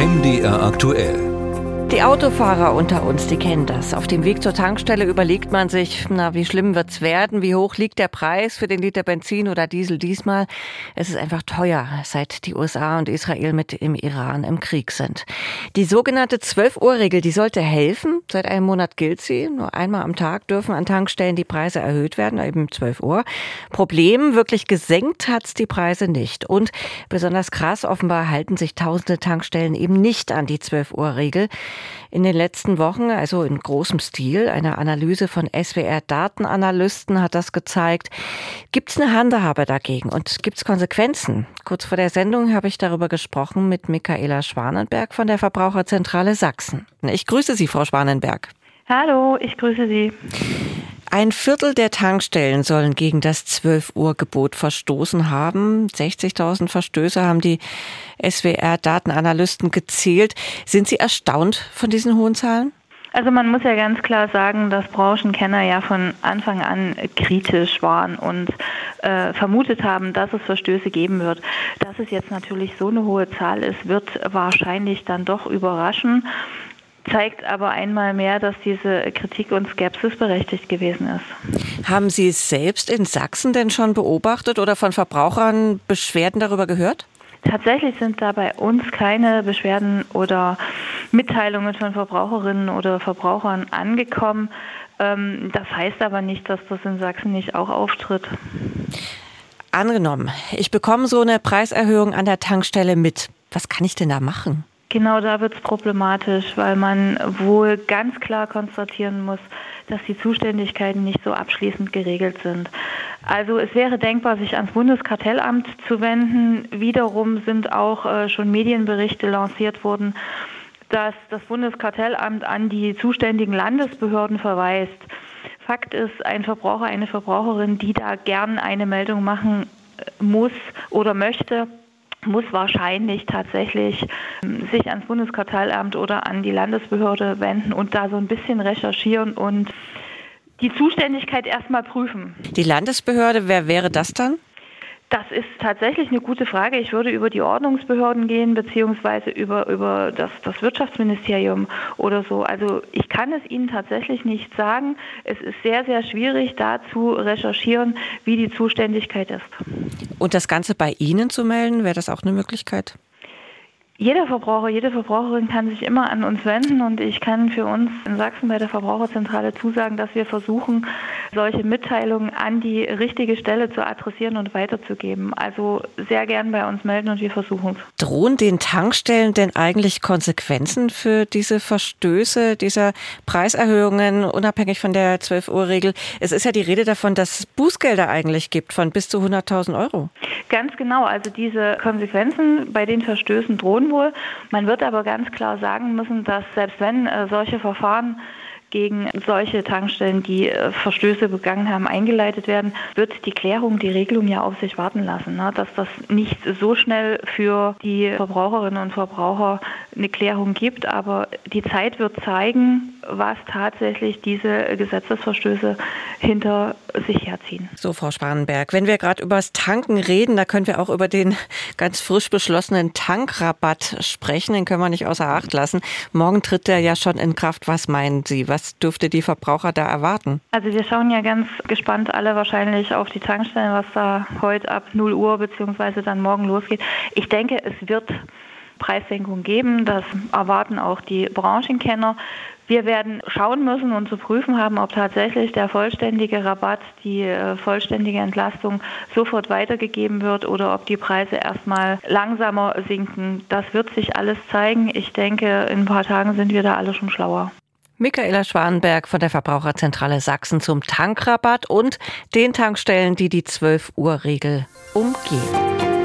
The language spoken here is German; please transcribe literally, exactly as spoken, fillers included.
M D R aktuell. Die Autofahrer unter uns, die kennen das. Auf dem Weg zur Tankstelle überlegt man sich, na, wie schlimm wird's werden? Wie hoch liegt der Preis für den Liter Benzin oder Diesel diesmal? Es ist einfach teuer, seit die U S A und Israel mit dem Iran im Krieg sind. Die sogenannte zwölf-Uhr-Regel, die sollte helfen. Seit einem Monat gilt sie. Nur einmal am Tag dürfen an Tankstellen die Preise erhöht werden, eben zwölf Uhr. Problem, wirklich gesenkt hat's die Preise nicht. Und besonders krass, offenbar halten sich tausende Tankstellen eben nicht an die zwölf-Uhr-Regel. In den letzten Wochen, also in großem Stil, eine Analyse von S W R-Datenanalysten hat das gezeigt. Gibt es eine Handhabe dagegen und gibt es Konsequenzen? Kurz vor der Sendung habe ich darüber gesprochen mit Michaela Schwanenberg von der Verbraucherzentrale Sachsen. Ich grüße Sie, Frau Schwanenberg. Hallo, ich grüße Sie. Ein Viertel der Tankstellen sollen gegen das zwölf-Uhr-Gebot verstoßen haben. sechzigtausend Verstöße haben die S W R-Datenanalysten gezählt. Sind Sie erstaunt von diesen hohen Zahlen? Also man muss ja ganz klar sagen, dass Branchenkenner ja von Anfang an kritisch waren und äh, vermutet haben, dass es Verstöße geben wird. Dass es jetzt natürlich so eine hohe Zahl ist, wird wahrscheinlich dann doch überraschen. Zeigt aber einmal mehr, dass diese Kritik und Skepsis berechtigt gewesen ist. Haben Sie es selbst in Sachsen denn schon beobachtet oder von Verbrauchern Beschwerden darüber gehört? Tatsächlich sind da bei uns keine Beschwerden oder Mitteilungen von Verbraucherinnen oder Verbrauchern angekommen. Das heißt aber nicht, dass das in Sachsen nicht auch auftritt. Angenommen, ich bekomme so eine Preiserhöhung an der Tankstelle mit. Was kann ich denn da machen? Genau, da wird es problematisch, weil man wohl ganz klar konstatieren muss, dass die Zuständigkeiten nicht so abschließend geregelt sind. Also es wäre denkbar, sich ans Bundeskartellamt zu wenden. Wiederum sind auch äh, schon Medienberichte lanciert worden, dass das Bundeskartellamt an die zuständigen Landesbehörden verweist. Fakt ist, ein Verbraucher, eine Verbraucherin, die da gern eine Meldung machen muss oder möchte, muss wahrscheinlich tatsächlich sich ans Bundeskartellamt oder an die Landesbehörde wenden und da so ein bisschen recherchieren und die Zuständigkeit erstmal prüfen. Die Landesbehörde, wer wäre das dann? Das ist tatsächlich eine gute Frage. Ich würde über die Ordnungsbehörden gehen, beziehungsweise über, über das, das Wirtschaftsministerium oder so. Also ich kann es Ihnen tatsächlich nicht sagen. Es ist sehr, sehr schwierig, da zu recherchieren, wie die Zuständigkeit ist. Und das Ganze bei Ihnen zu melden, wäre das auch eine Möglichkeit? Jeder Verbraucher, jede Verbraucherin kann sich immer an uns wenden und ich kann für uns in Sachsen bei der Verbraucherzentrale zusagen, dass wir versuchen, solche Mitteilungen an die richtige Stelle zu adressieren und weiterzugeben. Also sehr gern bei uns melden und wir versuchen es. Drohen den Tankstellen denn eigentlich Konsequenzen für diese Verstöße, dieser Preiserhöhungen, unabhängig von der zwölf-Uhr-Regel? Es ist ja die Rede davon, dass es Bußgelder eigentlich gibt von bis zu hunderttausend Euro. Ganz genau, also diese Konsequenzen bei den Verstößen drohen wohl. Man wird aber ganz klar sagen müssen, dass selbst wenn äh, solche Verfahren gegen solche Tankstellen, die äh, Verstöße begangen haben, eingeleitet werden, wird die Klärung, die Regelung ja auf sich warten lassen. Ne? Dass das nicht so schnell für die Verbraucherinnen und Verbraucher eine Klärung gibt, aber die Zeit wird zeigen, was tatsächlich diese Gesetzesverstöße hinter sich herziehen. So, Frau Schwanenberg, wenn wir gerade über das Tanken reden, da können wir auch über den ganz frisch beschlossenen Tankrabatt sprechen. Den können wir nicht außer Acht lassen. Morgen tritt der ja schon in Kraft. Was meinen Sie? Was dürfte die Verbraucher da erwarten? Also wir schauen ja ganz gespannt alle wahrscheinlich auf die Tankstellen, was da heute ab null Uhr beziehungsweise dann morgen losgeht. Ich denke, es wird Preissenkung geben. Das erwarten auch die Branchenkenner. Wir werden schauen müssen und zu prüfen haben, ob tatsächlich der vollständige Rabatt, die äh, vollständige Entlastung sofort weitergegeben wird oder ob die Preise erstmal langsamer sinken. Das wird sich alles zeigen. Ich denke, in ein paar Tagen sind wir da alle schon schlauer. Michaela Schwanenberg von der Verbraucherzentrale Sachsen zum Tankrabatt und den Tankstellen, die die zwölf-Uhr-Regel umgehen.